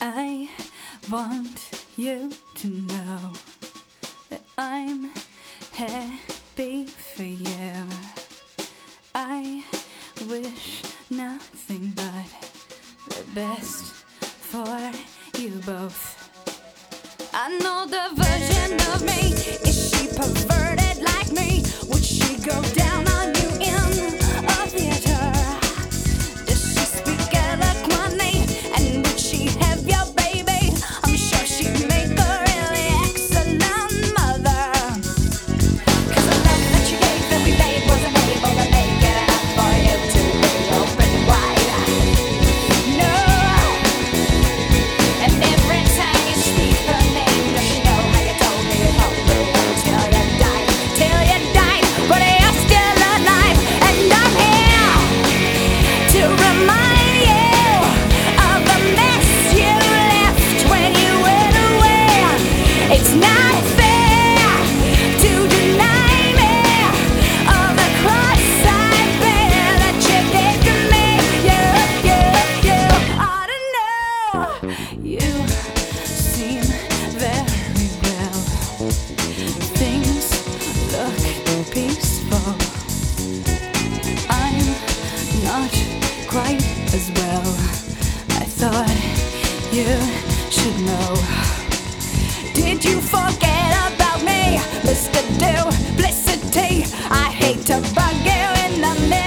I want you to know that I'm happy for you. I wish nothing but the best for you both. I know the version of me. Is she perverted like me? Would she go down on you in a theater? Does she speak eloquently? And would she have your baby? I'm sure she'd make a really excellent mother. 'Cause the love that you gave that we made wasn't able to make it enough for you to be open wide. No. And every time you speak her name, does she know how you told me it all the way till you died? Till you died, but you're still alive. And I'm here to remind you of the mess you left when you went away. It's not fair to deny me of the cross I bear that you gave to me. You ought to know. You seem very well. Things look peaceful. I'm not quite as well. I thought you should know. Did you forget about me, Mr. Duplicity? I hate to bug you in the middle